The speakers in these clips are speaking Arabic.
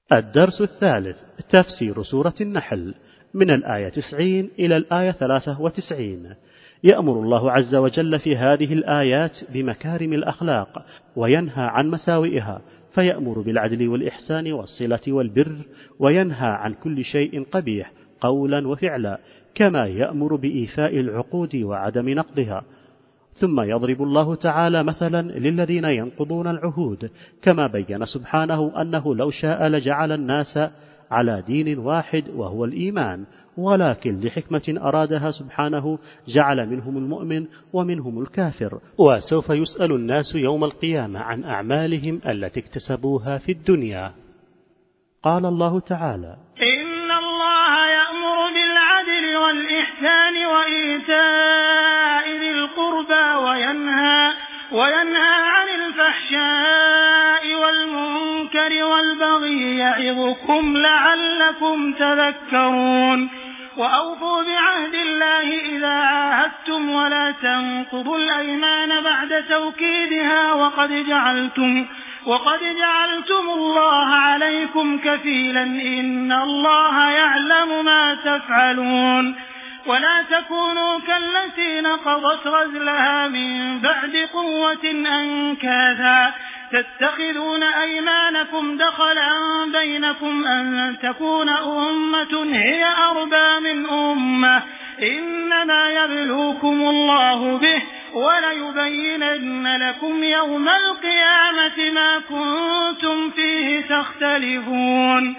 الدرس الثالث: تفسير سورة النحل من الآية 90 إلى الآية 93. يأمر الله عز وجل في هذه الآيات بمكارم الأخلاق وينهى عن مساوئها، فيأمر بالعدل والإحسان والصلة والبر، وينهى عن كل شيء قبيح قولا وفعلا، كما يأمر بإيفاء العقود وعدم نقضها. ثم يضرب الله تعالى مثلا للذين ينقضون العهود، كما بين سبحانه أنه لو شاء لجعل الناس على دين واحد وهو الإيمان، ولكن لحكمة أرادها سبحانه جعل منهم المؤمن ومنهم الكافر، وسوف يسأل الناس يوم القيامة عن أعمالهم التي اكتسبوها في الدنيا. قال الله تعالى: إن الله يأمر بالعدل والإحسان وإيتاء ذي القربى وينهى عن الفحشاء والمنكر والبغي يعظكم لعلكم تذكرون. وأوفوا بعهد الله إذا عاهدتم ولا تنقضوا الأيمان بعد توكيدها وقد جعلتم الله عليكم كفيلا إن الله يعلم ما تفعلون. ولا تكونوا كالتي نقضت غزلها من بعد قوة أنكاثا تتخذون أيمانكم دخلا بينكم أن تكون أمة هي أربى من أمة إنما يبلوكم الله به وليبينن لكم يوم القيامة ما كنتم فيه تختلفون.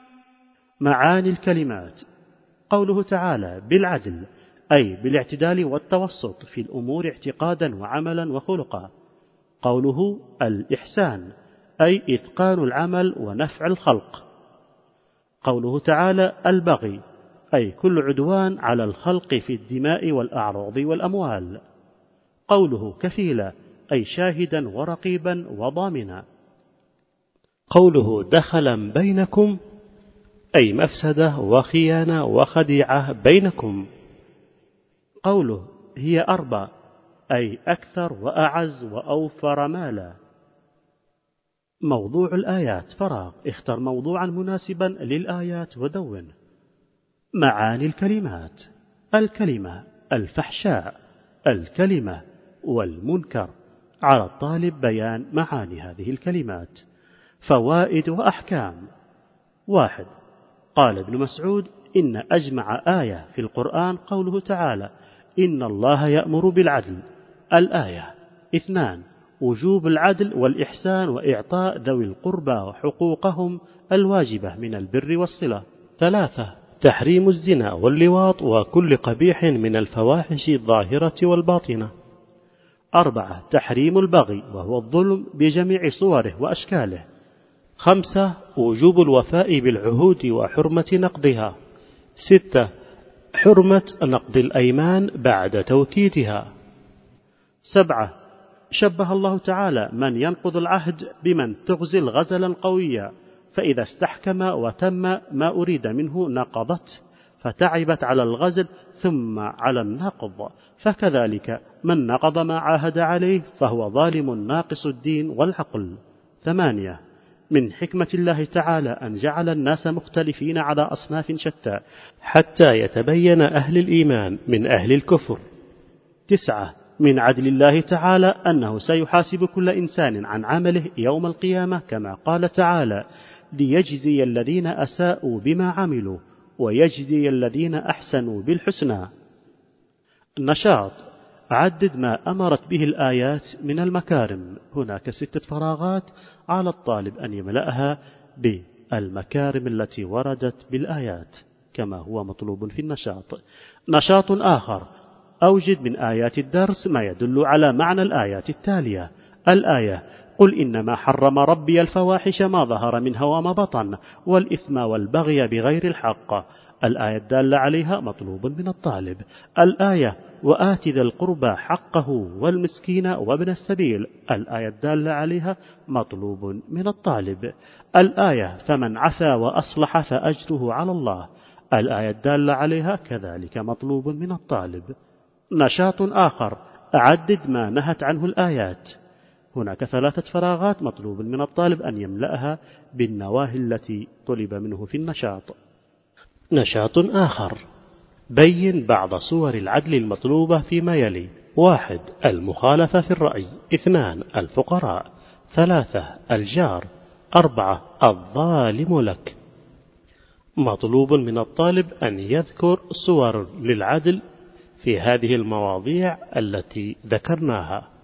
معاني الكلمات: قوله تعالى بالعدل أي بالاعتدال والتوسط في الأمور اعتقادا وعملا وخلقا. قوله الإحسان أي إتقان العمل ونفع الخلق. قوله تعالى البغي أي كل عدوان على الخلق في الدماء والأعراض والأموال. قوله كفيلا أي شاهدا ورقيبا وضامنا. قوله دخلا بينكم أي مفسدة وخيانة وخديعة بينكم. قوله هي أربى أي أكثر وأعز وأوفر مالا. موضوع الآيات فراغ، اختر موضوعا مناسبا للآيات ودون. معاني الكلمات: الكلمة الفحشاء، الكلمة والمنكر. على الطالب بيان معاني هذه الكلمات. فوائد وأحكام: 1. قال ابن مسعود: إن أجمع آية في القرآن قوله تعالى: إن الله يأمر بالعدل. الآية. 2. وجوب العدل والإحسان وإعطاء ذوي القربى وحقوقهم الواجبة من البر والصلة. 3. تحريم الزنا واللواط وكل قبيح من الفواحش الظاهرة والباطنة. 4. تحريم البغي وهو الظلم بجميع صوره وأشكاله. 5. وجوب الوفاء بالعهود وحرمة نقضها. 6. حرمة نقض الأيمان بعد توكيدها. 7. شبه الله تعالى من ينقض العهد بمن تغزل غزلا قويا، فإذا استحكم وتم ما أريد منه نقضت، فتعبت على الغزل ثم على النقض. فكذلك من نقض ما عاهد عليه فهو ظالم ناقص الدين والعقل. 8. من حكمة الله تعالى أن جعل الناس مختلفين على أصناف شتى حتى يتبين أهل الإيمان من أهل الكفر. 9. من عدل الله تعالى أنه سيحاسب كل إنسان عن عمله يوم القيامة، كما قال تعالى: ليجزي الذين أساءوا بما عملوا ويجزي الذين أحسنوا بالحسنى. النشاط: عدد ما أمرت به الآيات من المكارم. هناك 6 فراغات على الطالب أن يملأها بالمكارم التي وردت بالآيات كما هو مطلوب في النشاط. نشاط آخر: أوجد من آيات الدرس ما يدل على معنى الآيات التالية. الآية: قل إنما حرم ربي الفواحش ما ظهر منها وما بطن والإثم والبغي بغير الحق. الآية الدالة عليها مطلوب من الطالب. الآية: وآت ذا القربى حقه والمسكين وابن السبيل. الآية الدالة عليها مطلوب من الطالب. الآية: فمن عفا وأصلح فأجره على الله. الآية الدالة عليها كذلك مطلوب من الطالب. نشاط آخر: أعدد ما نهت عنه الآيات. هناك 3 فراغات مطلوب من الطالب أن يملأها بالنواهي التي طلب منه في النشاط. نشاط آخر: بين بعض صور العدل المطلوبة فيما يلي: 1. المخالفة في الرأي. 2. الفقراء. 3. الجار. 4. الظالم لك. مطلوب من الطالب أن يذكر صور للعدل في هذه المواضيع التي ذكرناها.